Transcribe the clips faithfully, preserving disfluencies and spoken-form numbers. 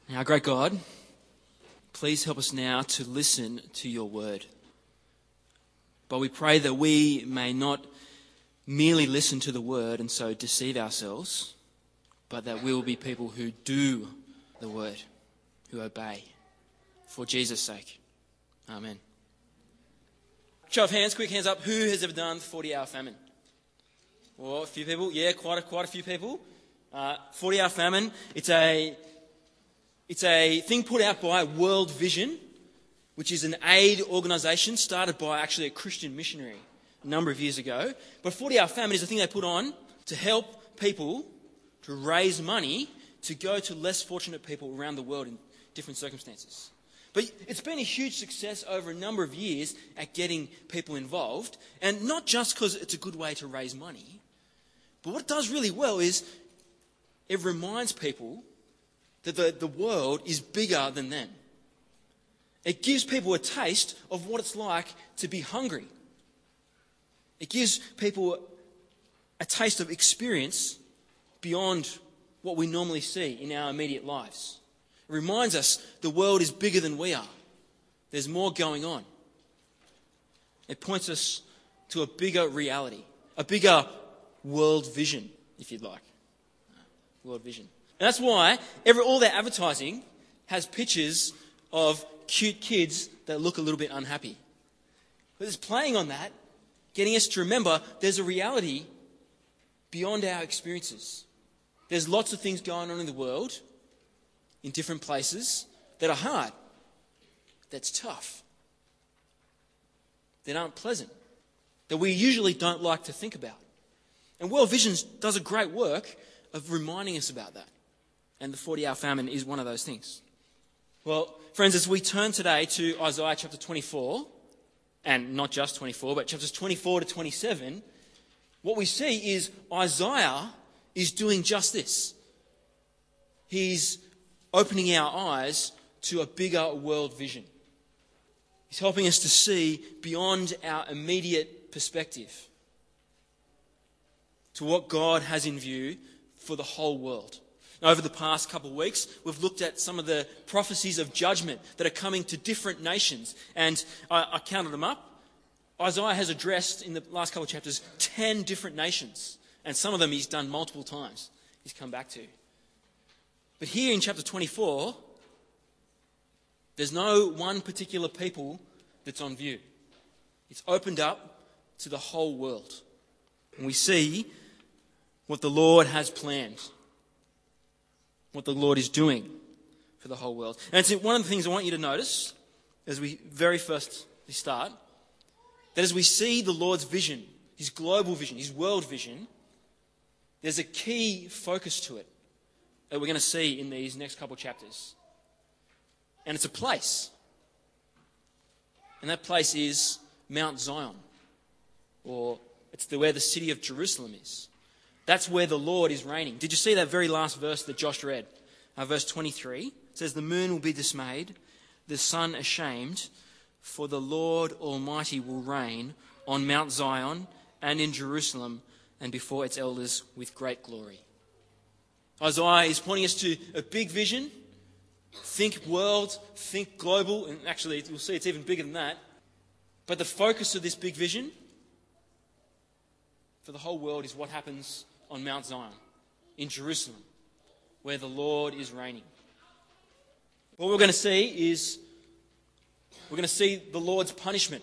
Our great God, please help us now to listen to your word. But we pray that we may not merely listen to the word and so deceive ourselves, but that we will be people who do the word, who obey, for Jesus' sake. Amen. Show of hands, quick hands up. Who has ever done the forty-hour famine? Well, a few people. Yeah, quite a, quite a few people. Uh, forty-hour famine. It's a, it's a thing put out by World Vision, which is an aid organisation started by actually a Christian missionary a number of years ago. But forty-hour famine is a thing they put on to help people to raise money to go to less fortunate people around the world in different circumstances. But it's been a huge success over a number of years at getting people involved, and not just because it's a good way to raise money, but what it does really well is it reminds people that the, the world is bigger than them. It gives people a taste of what it's like to be hungry. It gives people a taste of experience beyond what we normally see in our immediate lives. It reminds us the world is bigger than we are. There's more going on. It points us to a bigger reality, a bigger world vision, if you'd like. World vision. And that's why every, all their advertising has pictures of cute kids that look a little bit unhappy. But it's playing on that, getting us to remember there's a reality beyond our experiences. There's lots of things going on in the world, in different places, that are hard, that's tough, that aren't pleasant, that we usually don't like to think about. And World Vision does a great work of reminding us about that. And the forty-hour famine is one of those things. Well, friends, as we turn today to Isaiah chapter twenty-four, and not just twenty-four, but chapters twenty-four to twenty-seven, what we see is Isaiah is doing just this. He's opening our eyes to a bigger world vision. He's helping us to see beyond our immediate perspective to what God has in view for the whole world. Now, over the past couple of weeks, we've looked at some of the prophecies of judgment that are coming to different nations. And I, I counted them up. Isaiah has addressed, in the last couple of chapters, ten different nations. And some of them he's done multiple times. He's come back to. But here in chapter twenty-four, there's no one particular people that's on view. It's opened up to the whole world. And we see what the Lord has planned, what the Lord is doing for the whole world. And it's one of the things I want you to notice as we very first start, that as we see the Lord's vision, his global vision, his world vision, there's a key focus to it that we're going to see in these next couple of chapters. And it's a place. And that place is Mount Zion, or it's the, where the city of Jerusalem is. That's where the Lord is reigning. Did you see that very last verse that Josh read? Uh, verse twenty-three. It says, "The moon will be dismayed, the sun ashamed, for the Lord Almighty will reign on Mount Zion and in Jerusalem and before its elders with great glory." Isaiah is pointing us to a big vision. Think world, think global, and actually we'll see it's even bigger than that. But the focus of this big vision for the whole world is what happens on Mount Zion, in Jerusalem, where the Lord is reigning. What we're going to see is, we're going to see the Lord's punishment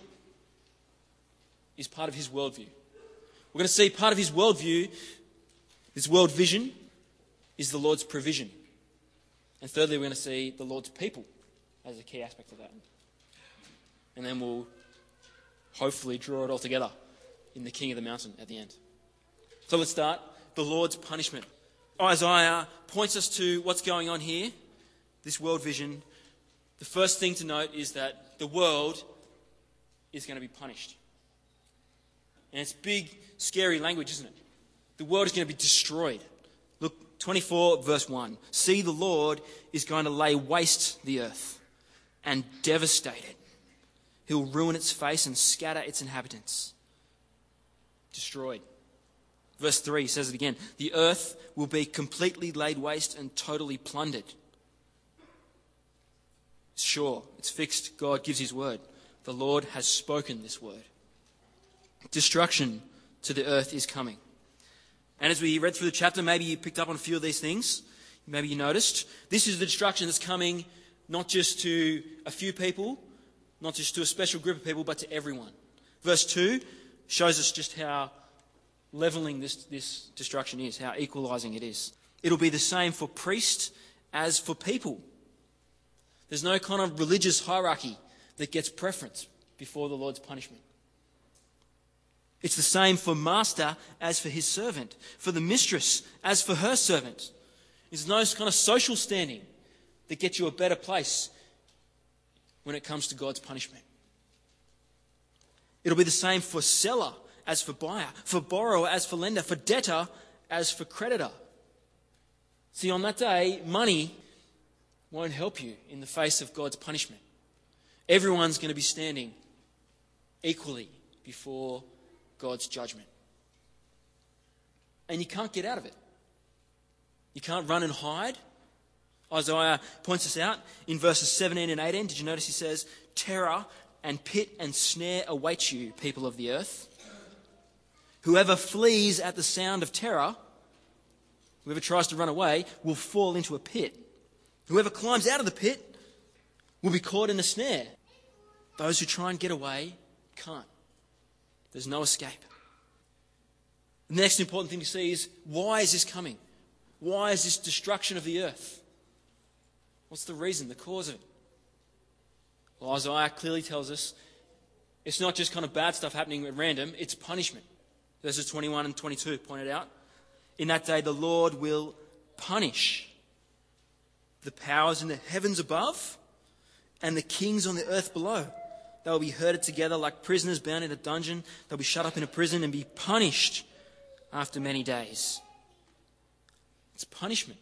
is part of his worldview. We're going to see part of his worldview, his world vision, is the Lord's provision. And thirdly, we're going to see the Lord's people as a key aspect of that. And then we'll hopefully draw it all together in the King of the Mountain at the end. So let's start. The Lord's punishment. Isaiah points us to what's going on here, this world vision. The first thing to note is that the world is going to be punished. And it's big, scary language, isn't it? The world is going to be destroyed. Look, twenty-four verse one. "See, the Lord is going to lay waste the earth and devastate it. He'll ruin its face and scatter its inhabitants." Destroyed. Verse three says it again. "The earth will be completely laid waste and totally plundered." sure. It's fixed. God gives his word. The Lord has spoken this word. Destruction to the earth is coming. And as we read through the chapter, maybe you picked up on a few of these things. Maybe you noticed. This is the destruction that's coming not just to a few people, not just to a special group of people, but to everyone. Verse two shows us just how levelling this, this destruction is, how equalising it is. It'll be the same for priests as for people. There's no kind of religious hierarchy that gets preference before the Lord's punishment. It's the same for master as for his servant, for the mistress as for her servant. There's no kind of social standing that gets you a better place when it comes to God's punishment. It'll be the same for seller as for buyer, for borrower as for lender, for debtor as for creditor. See, on that day, money won't help you in the face of God's punishment. Everyone's going to be standing equally before God's judgment. And you can't get out of it. You can't run and hide. Isaiah points us out in verses seventeen and eighteen. Did you notice he says, terror and pit and snare await you, people of the earth. Whoever flees at the sound of terror, whoever tries to run away, will fall into a pit. Whoever climbs out of the pit will be caught in a snare. Those who try and get away can't. There's no escape. The next important thing to see is, why is this coming? Why is this destruction of the earth? What's the reason, the cause of it? Well, Isaiah clearly tells us it's not just kind of bad stuff happening at random, it's punishment. Verses twenty-one and twenty-two pointed out. In that day the Lord will punish the powers in the heavens above and the kings on the earth below. They will be herded together like prisoners bound in a dungeon. They'll be shut up in a prison and be punished after many days. It's punishment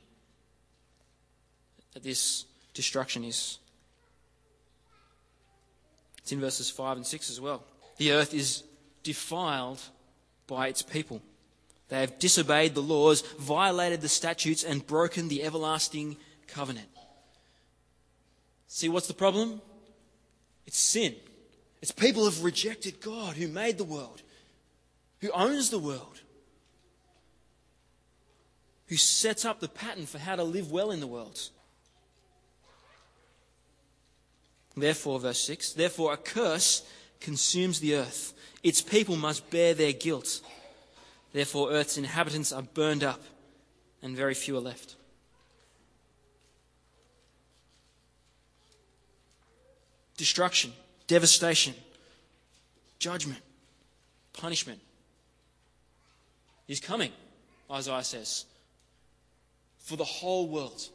that this destruction is. It's in verses five and six as well. The earth is defiled by its people. They have disobeyed the laws, violated the statutes, and broken the everlasting covenant. See, what's the problem? It's sin. It's people who have rejected God, who made the world, who owns the world, who sets up the pattern for how to live well in the world. Therefore, verse six, therefore a curse consumes the earth. Its people must bear their guilt. Therefore earth's inhabitants are burned up, and very few are left. Destruction, devastation, judgment, punishment is coming, Isaiah says, for the whole world.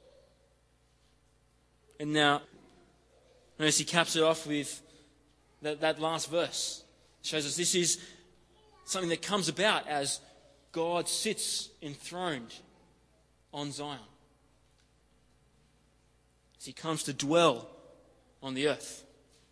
And now, notice he caps it off with that, that last verse. It shows us this is something that comes about as God sits enthroned on Zion. As he comes to dwell on the earth.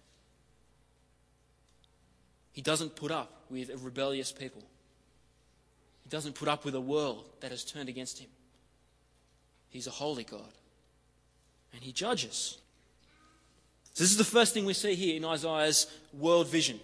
He doesn't put up with a rebellious people. He doesn't put up with a world that has turned against him. He's a holy God. And he judges. So this is the first thing we see here in Isaiah's world vision.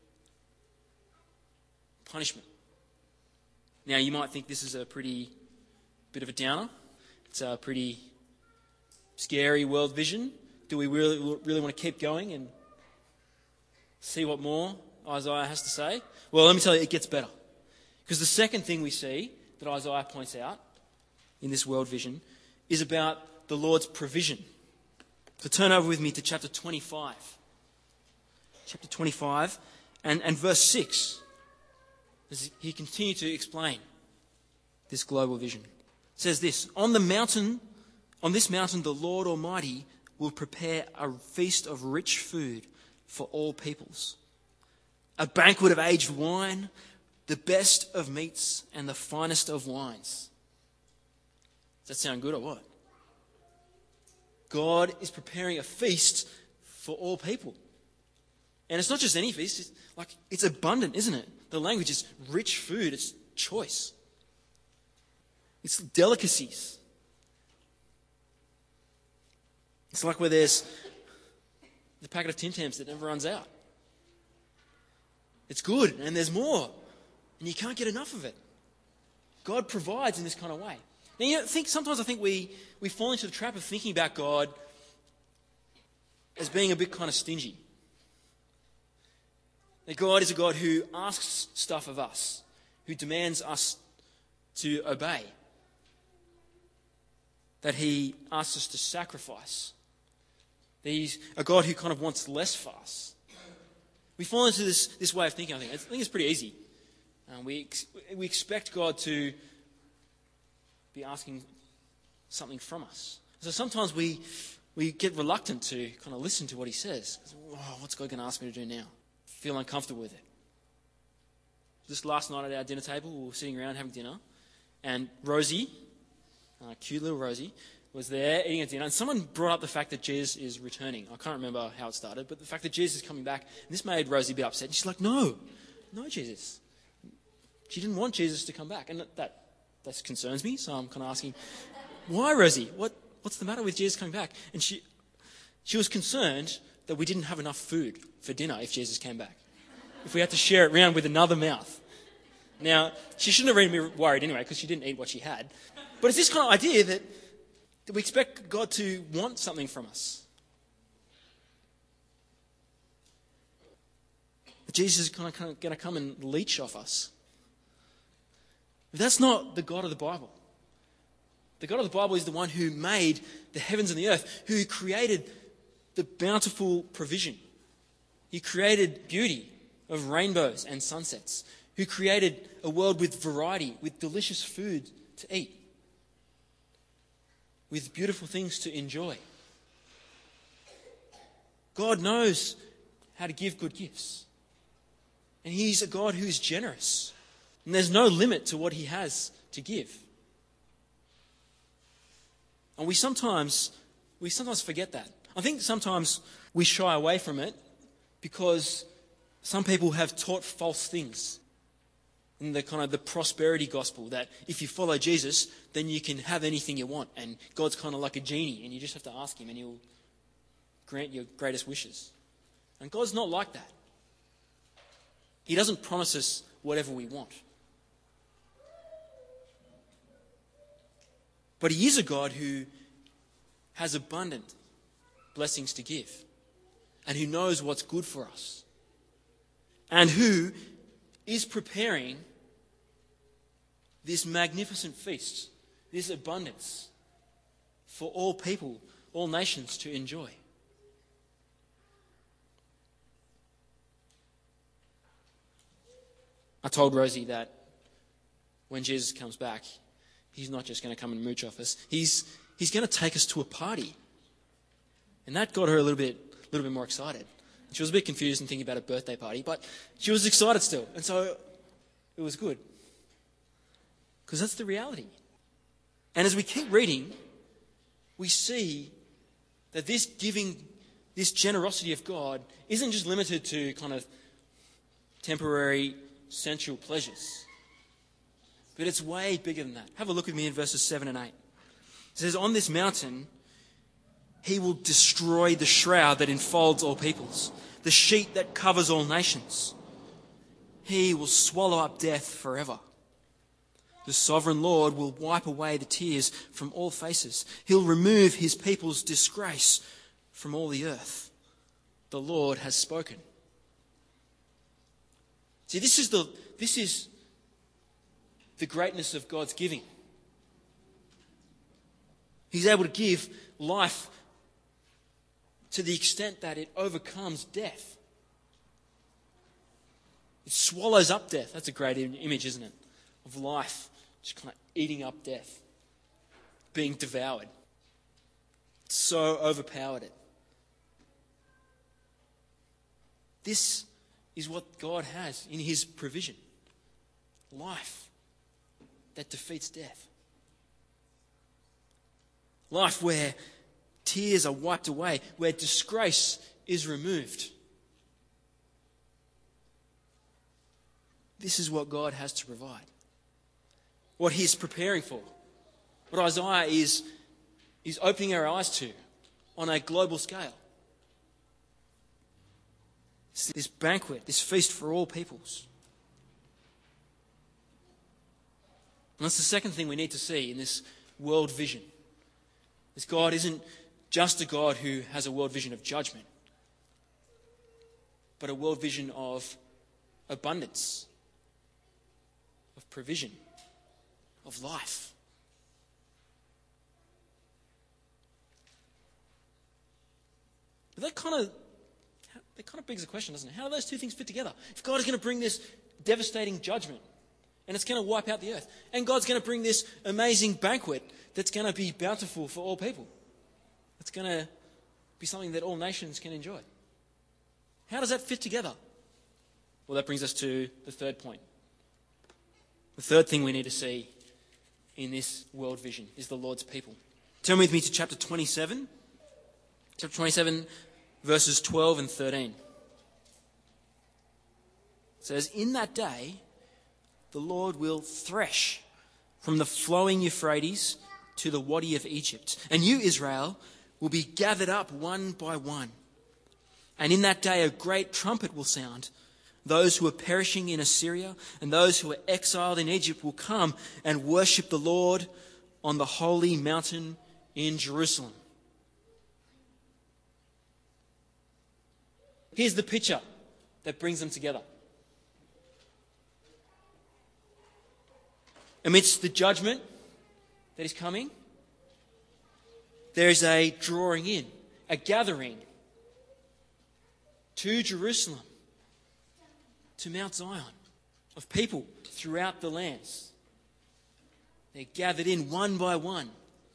Punishment. Now you might think this is a pretty bit of a downer. It's a pretty scary world vision. Do we really, really want to keep going and see what more Isaiah has to say? Well, let me tell you, it gets better. Because the second thing we see that Isaiah points out in this world vision is about the Lord's provision. So turn over with me to chapter twenty-five. Chapter twenty-five and, and verse six. As he continues to explain this global vision. It says this, on the mountain, on this mountain the Lord Almighty will prepare a feast of rich food for all peoples. A banquet of aged wine, the best of meats and the finest of wines. Does that sound good or what? God is preparing a feast for all people. And it's not just any feast, it's like it's abundant, isn't it? The language is rich food, it's choice. It's delicacies. It's like where there's the packet of Tim Tams that never runs out. It's good, and there's more, and you can't get enough of it. God provides in this kind of way. Now, you know, think sometimes I think we, we fall into the trap of thinking about God as being a bit kind of stingy. That God is a God who asks stuff of us, who demands us to obey, that he asks us to sacrifice, that he's a God who kind of wants less for us. We fall into this, this way of thinking, I think. I think it's pretty easy. Um, we, ex- we expect God to be asking something from us. So sometimes we we get reluctant to kind of listen to what he says. Oh, what's God going to ask me to do now? Feel uncomfortable with it. Just last night at our dinner table, we were sitting around having dinner, and Rosie, uh, cute little Rosie, was there eating at dinner, and someone brought up the fact that Jesus is returning. I can't remember how it started, but the fact that Jesus is coming back, and this made Rosie a bit upset. She's like, no, no Jesus. She didn't want Jesus to come back, and that that concerns me, so I'm kind of asking, why, Rosie? What what's the matter with Jesus coming back? And she she was concerned that we didn't have enough food for dinner if Jesus came back, if we had to share it around with another mouth. Now, she shouldn't have really been worried anyway, because she didn't eat what she had. But it's this kind of idea that, that we expect God to want something from us. That Jesus is kind of, kind of going to come and leech off us. But that's not the God of the Bible. The God of the Bible is the one who made the heavens and the earth, who created the bountiful provision. He created beauty of rainbows and sunsets, who created a world with variety, with delicious food to eat, with beautiful things to enjoy. God knows how to give good gifts. And he's a God who's generous. And there's no limit to what he has to give. And we sometimes, we sometimes forget that. I think sometimes we shy away from it because some people have taught false things in the kind of the prosperity gospel, that if you follow Jesus, then you can have anything you want, and God's kind of like a genie, and you just have to ask him and he'll grant your greatest wishes. And God's not like that. He doesn't promise us whatever we want. But he is a God who has abundant blessings to give, and who knows what's good for us, and who is preparing this magnificent feast, this abundance for all people, all nations to enjoy. I told Rosie that when Jesus comes back, he's not just going to come and mooch off us. He's, he's going to take us to a party. And that got her a little bit, little bit more excited. She was a bit confused and thinking about a birthday party, but she was excited still. And so it was good. Because that's the reality. And as we keep reading, we see that this giving, this generosity of God isn't just limited to kind of temporary sensual pleasures. But it's way bigger than that. Have a look with me in verses seven and eight. It says, on this mountain, he will destroy the shroud that enfolds all peoples, the sheet that covers all nations. He will swallow up death forever. The sovereign Lord will wipe away the tears from all faces. He'll remove his people's disgrace from all the earth. The Lord has spoken. See, this is the this is the greatness of God's giving. He's able to give life to the extent that it overcomes death. It swallows up death. That's a great image, isn't it? Of life just kind of eating up death, being devoured. It so overpowered it. This is what God has in his provision. Life that defeats death. Life where tears are wiped away, where disgrace is removed. This is what God has to provide. What he's preparing for. What Isaiah is, is opening our eyes to on a global scale. This banquet, this feast for all peoples. And that's the second thing we need to see in this world vision. This God isn't just a God who has a world vision of judgment, but a world vision of abundance, of provision, of life. But that kind of that kind of begs the question, doesn't it? How do those two things fit together? If God is going to bring this devastating judgment, and it's going to wipe out the earth, and God's going to bring this amazing banquet that's going to be bountiful for all people, it's going to be something that all nations can enjoy. How does that fit together? Well, that brings us to the third point. The third thing we need to see in this world vision is the Lord's people. Turn with me to chapter twenty-seven. Chapter twenty-seven, verses twelve and thirteen. It says, "In that day, the Lord will thresh from the flowing Euphrates to the Wadi of Egypt. And you, Israel, will be gathered up one by one. And in that day a great trumpet will sound. Those who are perishing in Assyria and those who are exiled in Egypt will come and worship the Lord on the holy mountain in Jerusalem." Here's the picture that brings them together. Amidst the judgment that is coming, there is a drawing in, a gathering to Jerusalem, to Mount Zion, of people throughout the lands. They're gathered in one by one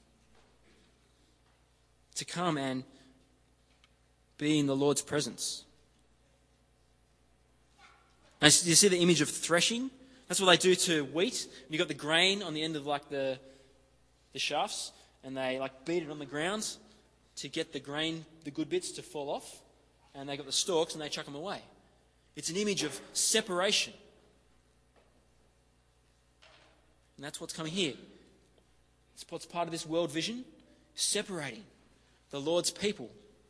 to come and be in the Lord's presence. Now, do you see the image of threshing? That's what they do to wheat. You've got the grain on the end of like the the shafts, and they like beat it on the ground to get the grain, the good bits, to fall off. And they got the stalks and they chuck them away. It's an image of separation. And that's what's coming here. It's what's part of this world vision, separating the Lord's people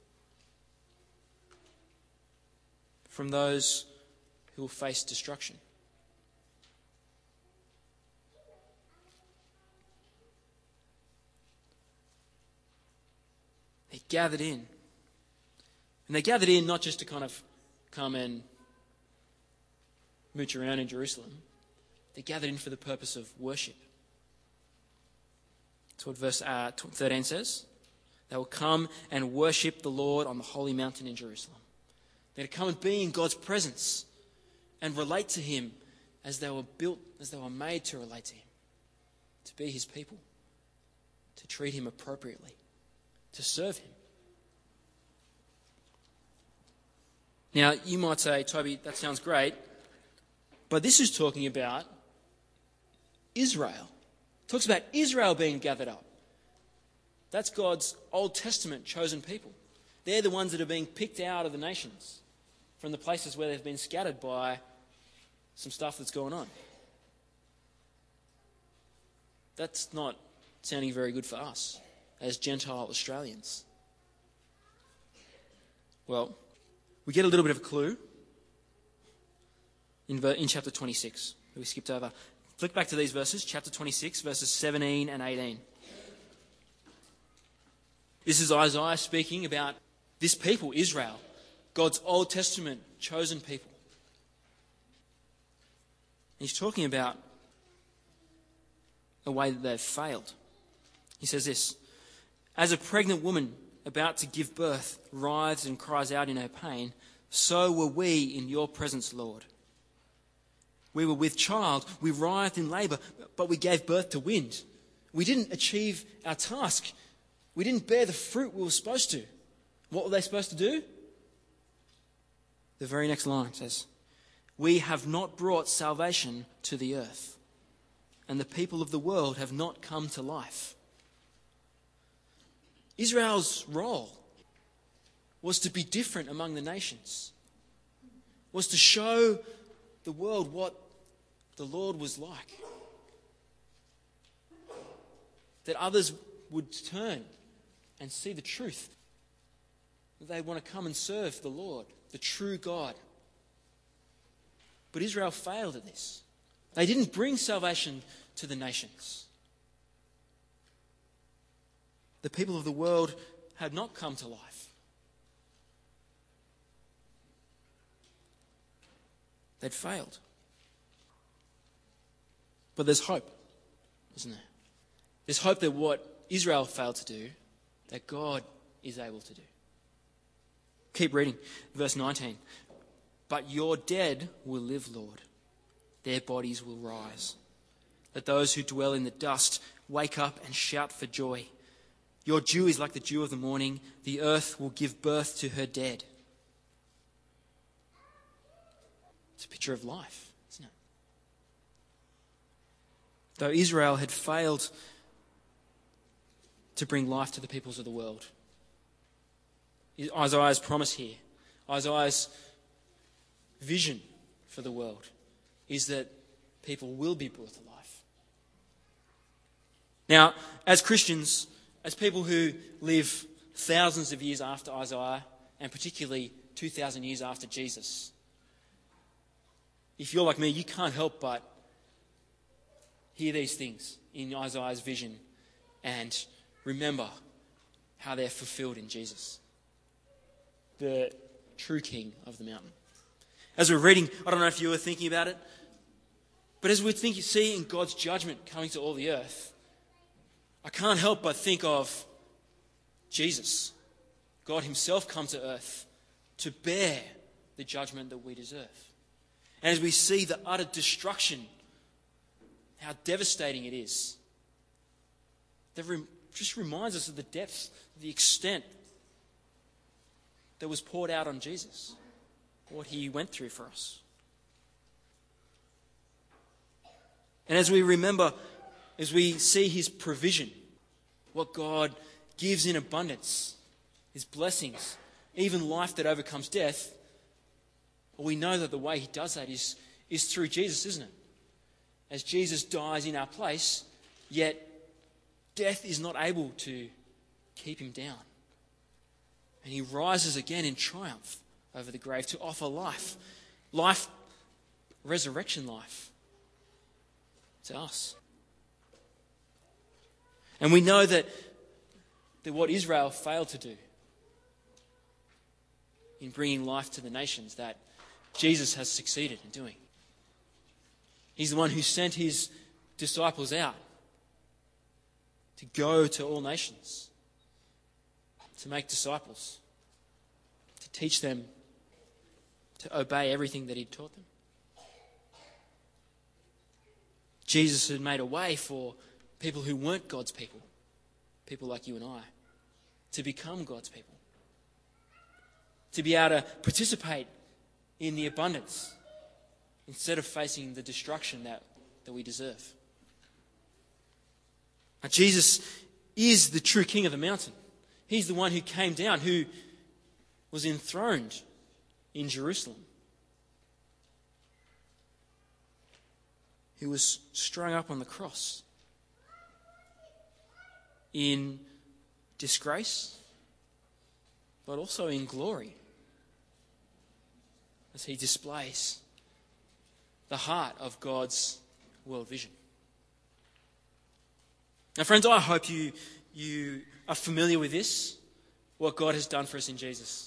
from those who will face destruction. They gathered in. And they gathered in not just to kind of come and mooch around in Jerusalem. They gathered in for the purpose of worship. That's what verse uh, thirteen says. They will come and worship the Lord on the holy mountain in Jerusalem. They're to come and be in God's presence and relate to him as they were built, as they were made to relate to him. To be his people. To treat him appropriately. To serve him. Now, you might say, Toby, that sounds great, but this is talking about Israel. It talks about Israel being gathered up. That's God's Old Testament chosen people. They're the ones that are being picked out of the nations from the places where they've been scattered by some stuff that's going on. That's not sounding very good for us as Gentile Australians. Well, we get a little bit of a clue in, ver- in chapter twenty-six that we skipped over. Flick back to these verses, chapter twenty-six, verses seventeen and eighteen. This is Isaiah speaking about this people, Israel, God's Old Testament chosen people. He's talking about a way that they've failed. He says this, "As a pregnant woman about to give birth writhes and cries out in her pain, so were we in your presence, Lord. We were with child, we writhed in labour, but we gave birth to wind. We didn't achieve our task. We didn't bear the fruit we were supposed to." What were they supposed to do? The very next line says, "We have not brought salvation to the earth, and the people of the world have not come to life." Israel's role was to be different among the nations, was to show the world what the Lord was like, that others would turn and see the truth, that they want to come and serve the Lord, the true God, But Israel failed at this. They didn't bring salvation to the nations. The people of the world had not come to life. They'd failed. But there's hope, isn't there? There's hope that what Israel failed to do, that God is able to do. Keep reading, verse nineteen. But your dead will live, Lord. Their bodies will rise. Let those who dwell in the dust wake up and shout for joy. Your dew is like the dew of the morning. The earth will give birth to her dead. It's a picture of life, isn't it? Though Israel had failed to bring life to the peoples of the world, Isaiah's promise here, Isaiah's vision for the world is that people will be brought to life. Now, as Christians, as people who live thousands of years after Isaiah, and particularly two thousand years after Jesus, if you're like me, you can't help but hear these things in Isaiah's vision and remember how they're fulfilled in Jesus, the true King of the mountain. As we're reading, I don't know if you were thinking about it, but as we think, see in God's judgment coming to all the earth, I can't help but think of Jesus, God himself come to earth to bear the judgment that we deserve. And as we see the utter destruction, how devastating it is, that just reminds us of the depth, the extent that was poured out on Jesus, what he went through for us. And as we remember, as we see his provision, what God gives in abundance, his blessings, even life that overcomes death, well, we know that the way he does that is, is through Jesus, isn't it? As Jesus dies in our place, yet death is not able to keep him down. And he rises again in triumph over the grave to offer life, life, resurrection life to us. And we know that, that what Israel failed to do in bringing life to the nations, that Jesus has succeeded in doing. He's the one who sent his disciples out to go to all nations, to make disciples, to teach them to obey everything that he'd taught them. Jesus had made a way for people who weren't God's people, people like you and I, to become God's people, to be able to participate in the abundance instead of facing the destruction that, that we deserve. Now, Jesus is the true King of the mountain. He's the one who came down, who was enthroned in Jerusalem, who was strung up on the cross in disgrace, but also in glory, as he displays the heart of God's world vision. Now, friends, I hope you, you are familiar with this, what God has done for us in Jesus.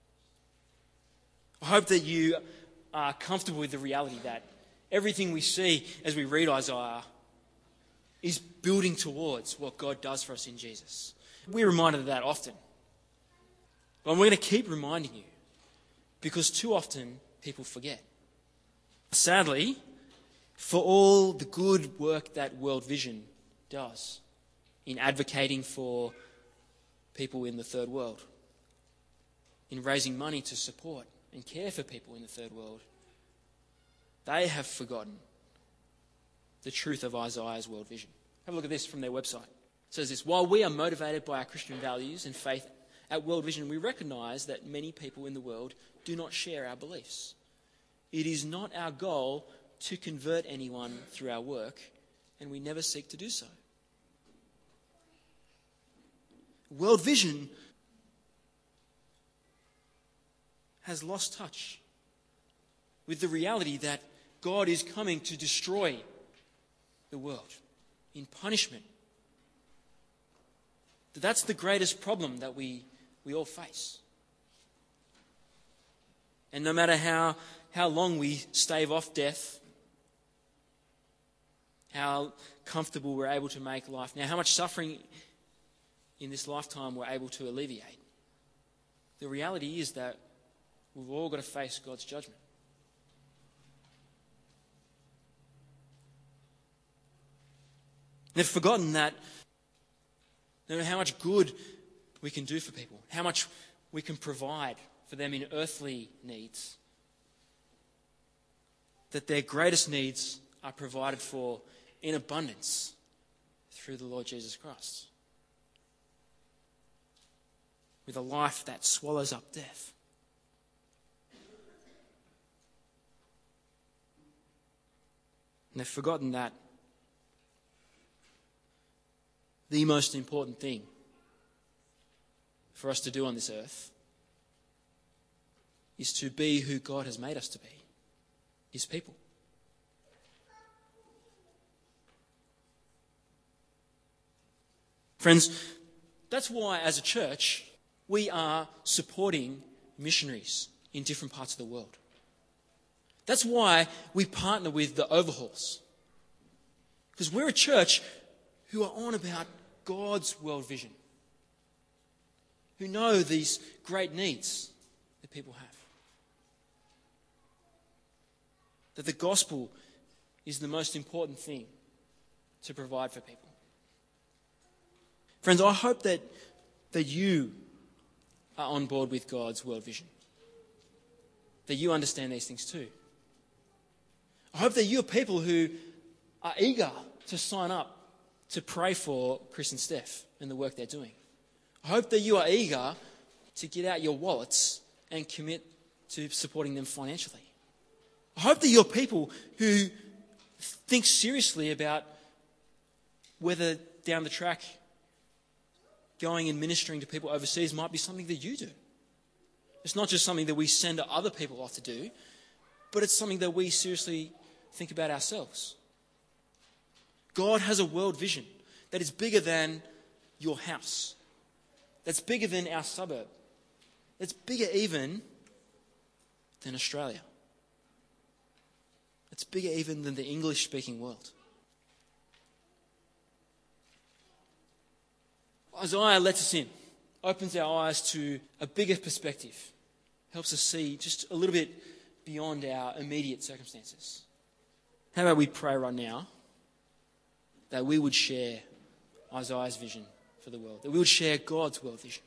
I hope that you are comfortable with the reality that everything we see as we read Isaiah is building towards what God does for us in Jesus. We're reminded of that often. But we're going to keep reminding you, because too often people forget. Sadly, for all the good work that World Vision does in advocating for people in the third world, in raising money to support and care for people in the third world, they have forgotten the truth of Isaiah's world vision. Have a look at this from their website. It says this: while we are motivated by our Christian values and faith at World Vision, we recognise that many people in the world do not share our beliefs. It is not our goal to convert anyone through our work, and we never seek to do so. World Vision has lost touch with the reality that God is coming to destroy the world in punishment. That that's the greatest problem that we, we all face. And no matter how, how long we stave off death, how comfortable we're able to make life now, how much suffering in this lifetime we're able to alleviate, the reality is that we've all got to face God's judgment. They've forgotten that no matter how much good we can do for people, how much we can provide for them in earthly needs, that their greatest needs are provided for in abundance through the Lord Jesus Christ, with a life that swallows up death. And they've forgotten that the most important thing for us to do on this earth is to be who God has made us to be, His people. Friends, that's why as a church we are supporting missionaries in different parts of the world. That's why we partner with the Overhauls. Because we're a church who are on about God's world vision, who know these great needs that people have. That the gospel is the most important thing to provide for people. Friends, I hope that, that you are on board with God's world vision, that you understand these things too. I hope that you are people who are eager to sign up to pray for Chris and Steph and the work they're doing. I hope that you are eager to get out your wallets and commit to supporting them financially. I hope that you're people who think seriously about whether down the track going and ministering to people overseas might be something that you do. It's not just something that we send other people off to do, but it's something that we seriously think about ourselves. God has a world vision that is bigger than your house, that's bigger than our suburb, that's bigger even than Australia. It's bigger even than the English-speaking world. Isaiah lets us in, opens our eyes to a bigger perspective, helps us see just a little bit beyond our immediate circumstances. How about we pray right now that we would share Isaiah's vision for the world, that we would share God's world vision.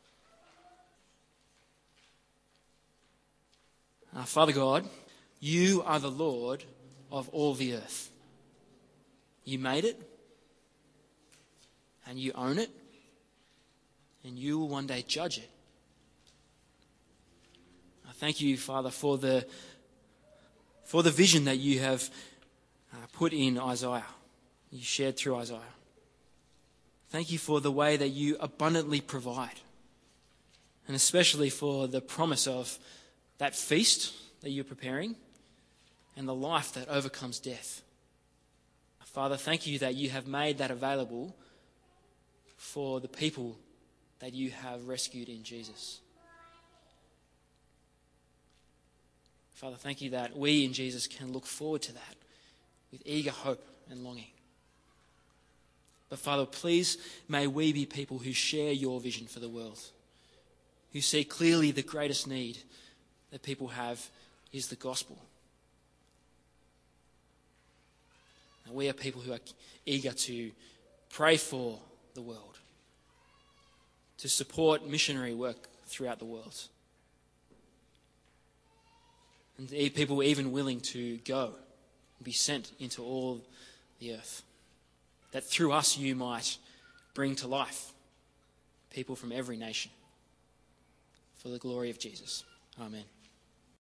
Uh, Father God, you are the Lord of all the earth. You made it, and you own it, and you will one day judge it. I thank you, Father, for the for the vision that you have uh, put in Isaiah, you shared through Isaiah. Thank you for the way that you abundantly provide, and especially for the promise of that feast that you're preparing and the life that overcomes death. Father, thank you that you have made that available for the people that you have rescued in Jesus. Father, thank you that we in Jesus can look forward to that with eager hope and longing. But Father, please may we be people who share your vision for the world, who see clearly the greatest need that people have is the gospel. And we are people who are eager to pray for the world, to support missionary work throughout the world. And people even willing to go and be sent into all the earth. That through us you might bring to life people from every nation for the glory of Jesus. Amen.